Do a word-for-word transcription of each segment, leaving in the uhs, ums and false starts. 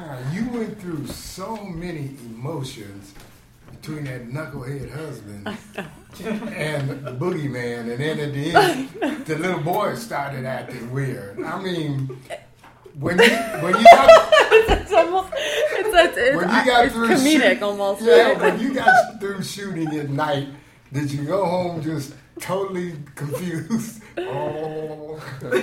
wow, you went through so many emotions between that knucklehead husband and the boogeyman, and then at the end, the little boy started acting weird. I mean, when you when you got it's almost it's, it's, it's, when you got it's through comedic shoot, almost. Yeah, Right? when you got through shooting at night, did you go home just totally confused? Oh.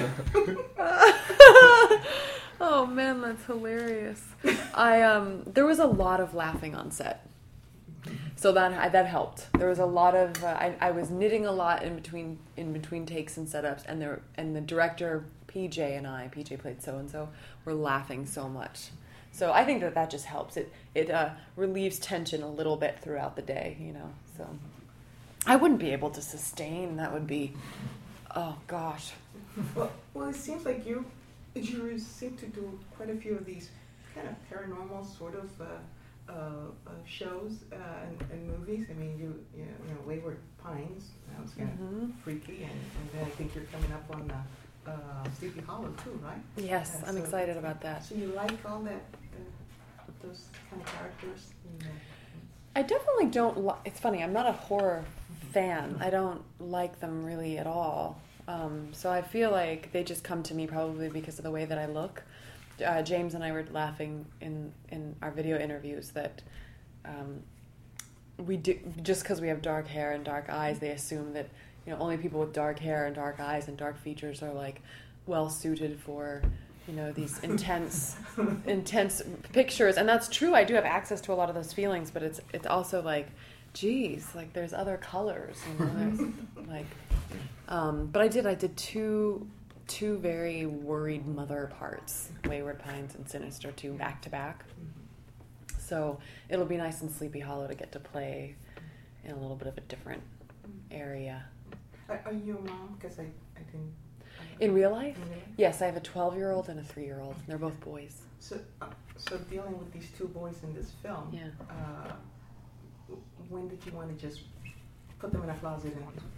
Oh man, that's hilarious. I um, there was a lot of laughing on set, so that that helped. There was a lot of uh, I, I was knitting a lot in between in between takes and setups, and there and the director P J and I, P J played so and so, were laughing so much. So I think that that just helps. It it uh, relieves tension a little bit throughout the day, you know. So I wouldn't be able to sustain. That would be, oh gosh. Well, well, it seems like you you seem to do quite a few of these kind of paranormal sort of uh, uh, uh, shows uh, and, and movies. I mean, you you know, you know Wayward Pines. That was kind Mm-hmm. of freaky, and, and then I think you're coming up on uh, uh, Sleepy Hollow too, right? Yes, Yeah, I'm so- excited about that. So you like all that, uh, those kind of characters? In the, I definitely don't li- it's funny, I'm not a horror fan. I don't like them really at all. Um, so I feel like they just come to me probably because of the way that I look. Uh, James and I were laughing in, in our video interviews that um, we do just because we have dark hair and dark eyes, they assume that, you know, only people with dark hair and dark eyes and dark features are like well suited for, you know, these intense intense pictures. And that's true. I do have access to a lot of those feelings, but it's it's also like, geez, like there's other colors, you know, there's like um, but I did I did two two very worried mother parts, Wayward Pines and Sinister, two back to back. So it'll be nice in Sleepy Hollow to get to play in a little bit of a different area. are, are you a mom? Because I, I didn't. I, In real life? in real life? Yes, I have a twelve-year-old and a three-year-old. They're both boys. So, uh, so dealing with these two boys in this film, Yeah. uh, when did you want to just put them in a closet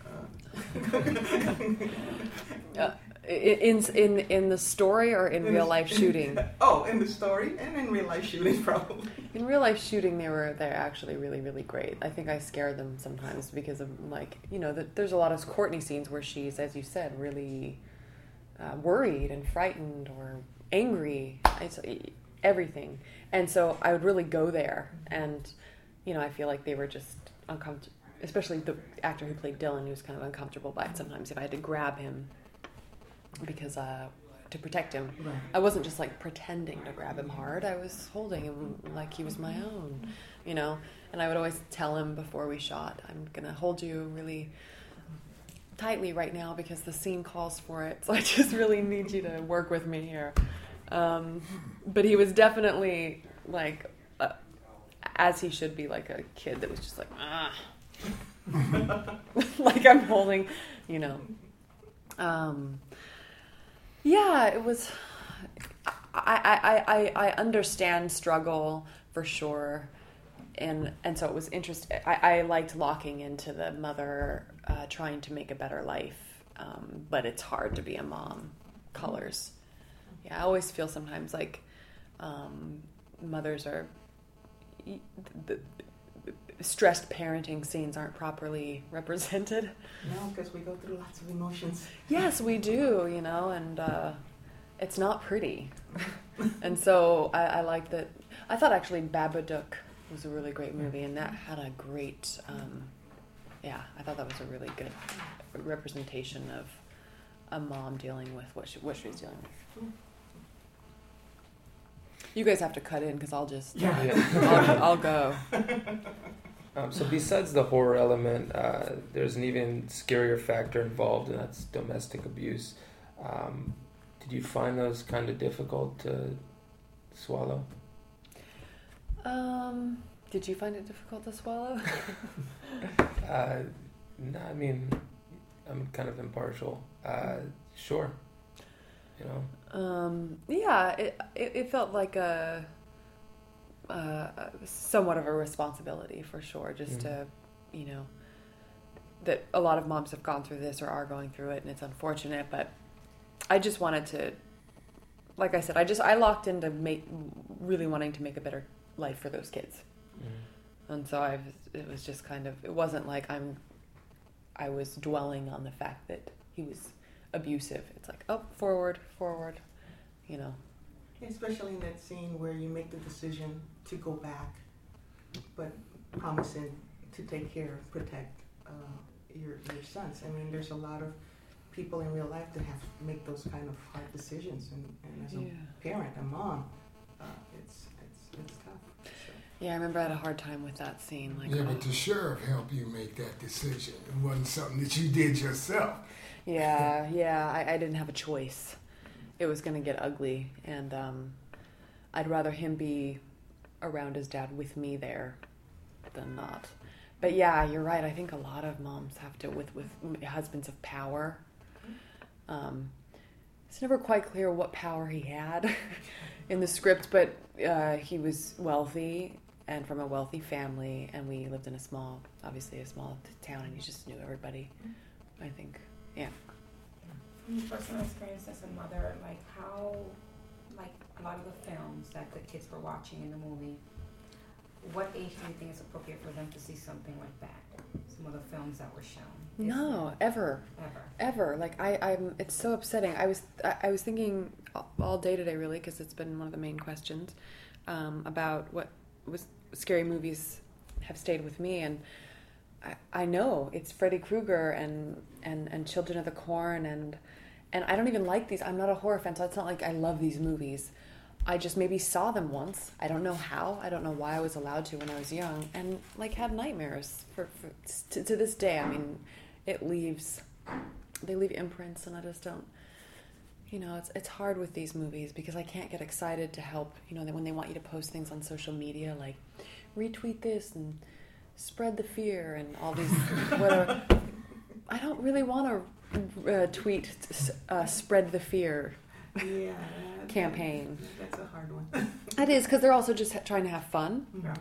and? Uh, Uh, in in in the story or in real life shooting? Oh, in the story and in real life shooting, probably. In real life shooting, they were they're actually really really great. I think I scare them sometimes because of, like, you know, the, there's a lot of Courtney scenes where she's, as you said, really uh, worried and frightened or angry. It's everything, and so I would really go there, and you know, I feel like they were just uncomfortable. Especially the actor who played Dylan, who was kind of uncomfortable by it sometimes. If I had to grab him because uh, to protect him, Right. I wasn't just like pretending to grab him hard. I was holding him like he was my own, you know. And I would always tell him before we shot, "I'm gonna hold you really tightly right now because the scene calls for it. So I just really need you to work with me here." Um, but he was definitely like, uh, as he should be, like a kid that was just like, ah. Like I'm holding, you know. Um, yeah, it was. I, I, I, I understand struggle for sure, and and so it was interesting. I, I liked locking into the mother uh, trying to make a better life, um, but it's hard to be a mom. Colors. Yeah, I always feel sometimes like um, mothers are. The, stressed parenting scenes aren't properly represented. No, because we go through lots of emotions. Yes, we do, you know, and uh, it's not pretty. And so I, I like that. I thought actually Babadook was a really great movie, and that had a great, um, yeah, I thought that was a really good representation of a mom dealing with what she, what she was dealing with. You guys have to cut in because I'll just, Yeah. I'll, I'll go. Um, so besides the horror element, uh, there's an even scarier factor involved, and that's domestic abuse. Um, did you find those kind of difficult to swallow? Um, did you find it difficult to swallow? uh, no, I mean, I'm kind of impartial. Uh, sure, you know. Um, yeah, it, it it felt like a. Uh, somewhat of a responsibility for sure, just Mm-hmm. to, you know, that a lot of moms have gone through this or are going through it, and it's unfortunate, but I just wanted to, like I said, I just, I locked into make, really wanting to make a better life for those kids. Mm. And so I, it was just kind of, it wasn't like I'm, I was dwelling on the fact that he was abusive. It's like, oh, forward, forward, you know. Especially in that scene where you make the decision to go back, but promising to take care, protect uh, your your sons. I mean, there's a lot of people in real life that have to make those kind of hard decisions, and, and as a Yeah. parent, a mom, uh, it's it's it's tough. So. Yeah, I remember I had a hard time with that scene. Like, Yeah, oh. but the sheriff helped you make that decision. It wasn't something that you did yourself. Yeah, yeah, I, I didn't have a choice. It was going to get ugly, and um, I'd rather him be around his dad with me there than not. But yeah, you're right. I think a lot of moms have to, with, with husbands of power. Um, it's never quite clear what power he had in the script, but uh, he was wealthy and from a wealthy family, and we lived in a small, obviously a small town, and you just knew everybody, I think. Yeah. From your personal experience as a mother, like how, like a lot of the films that the kids were watching in the movie, what age do you think is appropriate for them to see something like that? Some of the films that were shown. No, ever, Ever. ever. Like I, I'm. It's so upsetting. I was, I, I was thinking all day today, really, because it's been one of the main questions um, about what was scary movies have stayed with me, and I, I know it's Freddy Krueger and, and and Children of the Corn, and and I don't even like these. I'm not a horror fan, so it's not like I love these movies. I just maybe saw them once. I don't know how. I don't know why I was allowed to when I was young, and like had nightmares for, for to, to this day. I mean, it leaves, they leave imprints, and I just don't. You know, it's it's hard with these movies because I can't get excited to help. You know, when they want you to post things on social media, like retweet this and spread the fear and all these whatever. I don't really want to uh, tweet uh, spread the fear. Yeah. Campaign. That's a hard one. It is, because they're also just trying to have fun. Yeah.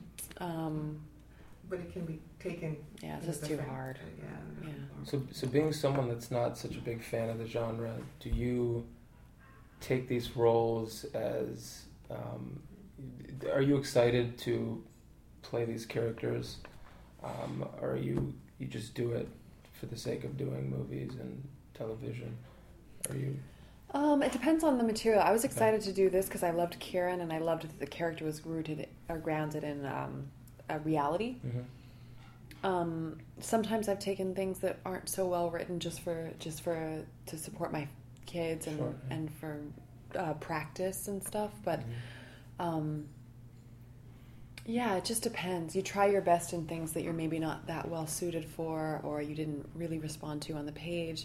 Um, But it can be taken. yeah, it's in a just too different- hard. Uh, yeah. Yeah. So, so being someone that's not such a big fan of the genre, do you take these roles as? Um, are you excited to play these characters, um, or are you you just do it for the sake of doing movies and television? Are you? Um, it depends on the material. I was excited to do this because I loved Kieran, and I loved that the character was rooted or grounded in um, a reality. Mm-hmm. Um, sometimes I've taken things that aren't so well written just for just for to support my kids and Sure, yeah. and for uh, practice and stuff. But Mm-hmm. um, yeah, it just depends. You try your best in things that you're maybe not that well suited for, or you didn't really respond to on the page.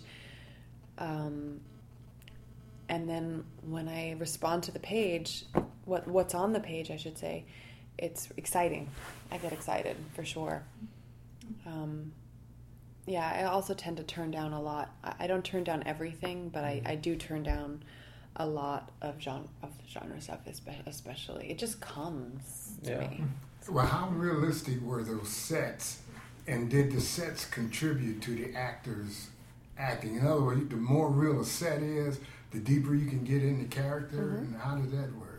Um, and then when I respond to the page, what what's on the page, I should say, it's exciting. I get excited for sure. Um, yeah, I also tend to turn down a lot. I, I don't turn down everything, but I, I do turn down a lot of genre of genre stuff, especially. It just comes to Yeah. me. Well, how realistic were those sets, and did the sets contribute to the actors' acting? In other words, the more real a set is, the deeper you can get into character, Mm-hmm. and how did that work?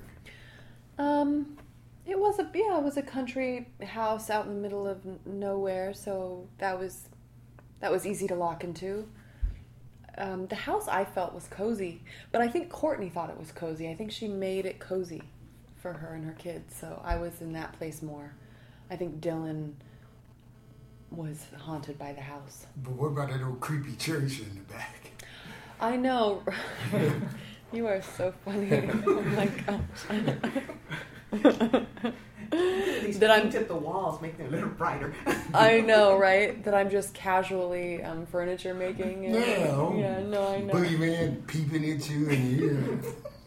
Um, it was a yeah, it was a country house out in the middle of n- nowhere, so that was that was easy to lock into. Um, the house I felt was cozy, but I think Courtney thought it was cozy. I think she made it cozy for her and her kids, so I was in that place more. I think Dylan was haunted by the house. But what about that old creepy church in the back? I know. You are so funny. Oh my gosh. These That I'm- painted the walls, make them a little brighter. I know, right? That I'm just casually um, furniture making. And, Yeah. Yeah, no, I know. Boogeyman peeping at you in the ear.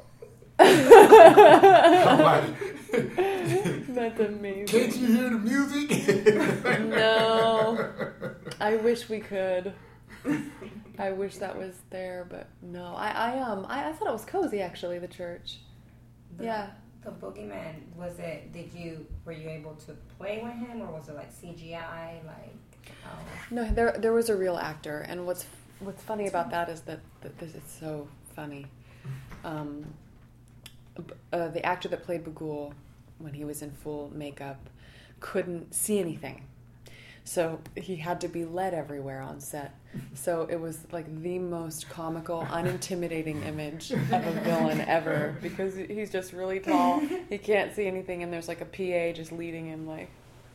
I'm like, That's amazing. can't you hear the music? No. I wish we could. I wish that was there, but no. I, I um I, I thought it was cozy actually, the church. The, Yeah. The boogeyman, was it, did you, were you able to play with him, or was it like C G I, like, oh. No, there there was a real actor, and what's what's funny about that is that, that this is so funny. Um, uh, the actor that played Bagul, when he was in full makeup, couldn't see anything. So he had to be led everywhere on set. So it was like the most comical, unintimidating image of a villain ever, because he's just really tall. He can't see anything, and there's like a P A just leading him, like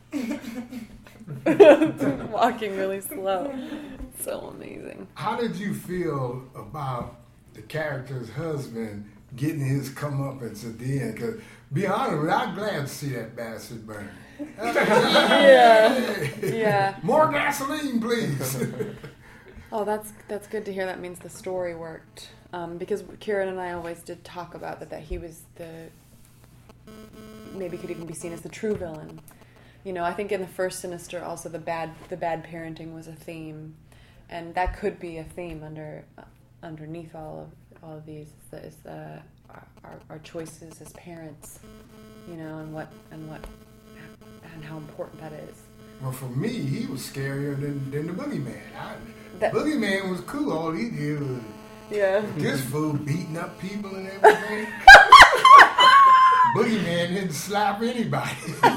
walking really slow. So amazing. How did you feel about the character's husband getting his comeuppance at the end? Because, be honest with you, I'm glad to see that bastard burn. Yeah. Yeah. More gasoline, please. Oh, that's that's good to hear. That means the story worked. Um, because Kieran and I always did talk about that, that he was the, maybe could even be seen as the true villain. You know, I think in the first Sinister also the bad the bad parenting was a theme, and that could be a theme under uh, underneath all of all of these is the, is the our, our choices as parents, you know, and what and what and how important that is. Well, for me, he was scarier than, than the Boogeyman. I, That- Boogeyman was cool. All he did was Yeah. this fool beating up people and everything. Boogeyman didn't slap anybody.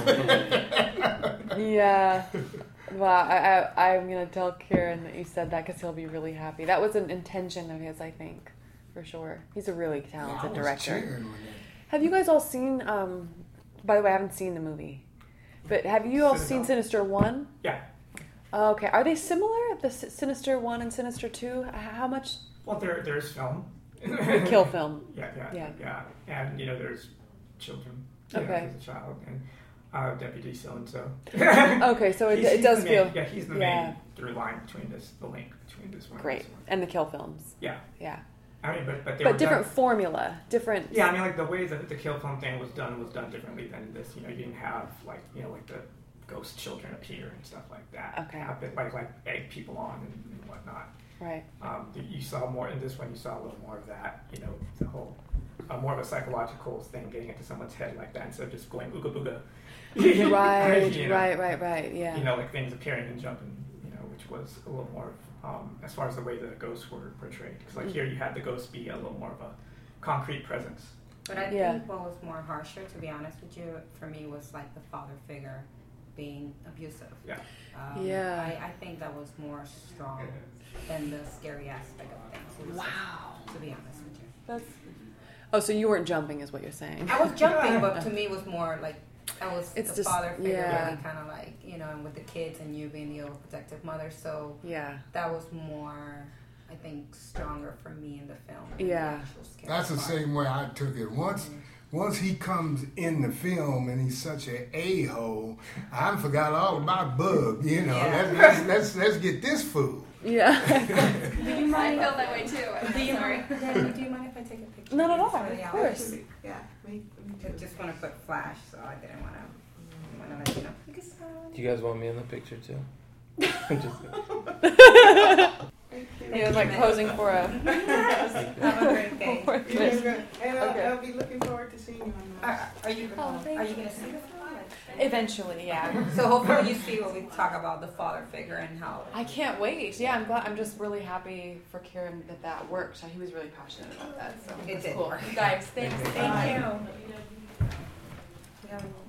Yeah. Well, I, I, I'm going to tell Kieran that you said that because he'll be really happy. That was an intention of his, I think, for sure. He's a really talented I was director. cheering when that- Have you guys all seen, um, by the way, I haven't seen the movie, but have you all seen Sinister one? Yeah. Oh, okay. Are they similar, the S- Sinister one and Sinister two? H- How much? Well, there there's film. Kill film. Yeah, yeah, Yeah. yeah, and you know there's children. You know, Okay. as a child, and uh, Deputy so and so. Okay, so it, He's- it he's does the feel main, yeah, he's the yeah. main through line between this, the link between this one. great. And this one. And the kill films. Yeah, Yeah. I mean, but but they But were different done, formula. Different. yeah, I mean, like the way that the kill film thing was done was done differently than this. You know, you didn't have like you know like the ghost children appear and stuff like that. Okay. Happen, like like egg people on and, and whatnot. Right. Um, you saw more in this one. You saw a little more of that. You know, the whole uh, more of a psychological thing getting into someone's head like that instead of just going ooga booga. Right, You know, right, right, right. Yeah. You know, like things appearing and jumping. You know, which was a little more um, as far as the way the ghosts were portrayed. Because like Mm. here, you had the ghost be a little more of a concrete presence. But I Yeah. think what was more harsher, to be honest with you, for me was like the father figure being abusive. Yeah. Um, Yeah. I, I think that was more strong than the scary aspect of things. It was, Wow. To be honest with you. That's. Oh, so you weren't jumping, is what you're saying? I was jumping, but to me it was more like I was It's the just- father figure, yeah. really kind of like you know, and with the kids and you being the overprotective mother. So Yeah. that was more, I think, stronger for me in the film. than Yeah. the actual scary That's the part. same way I took it. Once once he comes in the film and he's such an a-hole, I forgot all about Bug. You know, Yeah. let's, let's let's let's get this fool. Yeah. Do you I mind? felt that way too. I'm Do you sorry. mind? Danny, do you mind if I take a picture? Not at all, For the of album? course. Yeah, me, me I too. just want to put flash, so I didn't want to. Want to let you know. Because, Do you guys want me in the picture too? I'm just Thank you. He was like posing for a. have a great day. for a You're kiss. good. And I'll, Okay. I'll be looking forward to seeing you on Are, that. are you Oh, gonna? thank are you you. gonna see the film? Like- Eventually, yeah. So hopefully you see what we talk about the father figure and how. I can't wait. Yeah, I'm glad. I'm just really happy for Kieran that that worked. He was really passionate about that. So It that's did cool. work. Guys, thanks. Thank you. Thank Bye. you. Yeah.